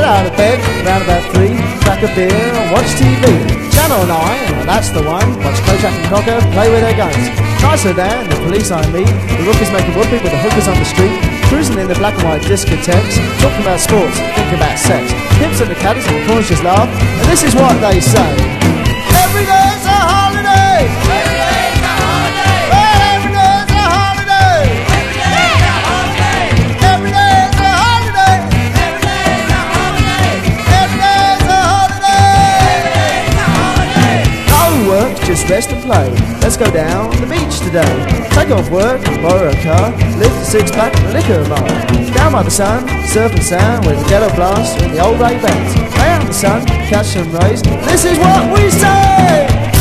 out of bed, round about 3, crack a beer and watch TV. Channel 9, that's the one. Watch Kojak and Cocker play with their guns. Nicer than the police I meet, the rookies making whoopee with the hookers on the street, cruising in the black and white discotheques, talking about sports, thinking about sex. Pimps and the caddies and the corners just laugh, and this is what they say. Every day's a holiday! Every day's a holiday! Every day's a holiday! Every day's a holiday! Every day's a holiday! Every day's a holiday! Every day's a holiday! Every day's a holiday! No work, just rest and play. Let's go down the beach today. Take off work, borrow a car, lift a six-pack and a liquor bar. Down by the sun, surf and sound with the ghetto blast and the old Ray-Bans. Lay out in the sun, catch some rays. This is what we say!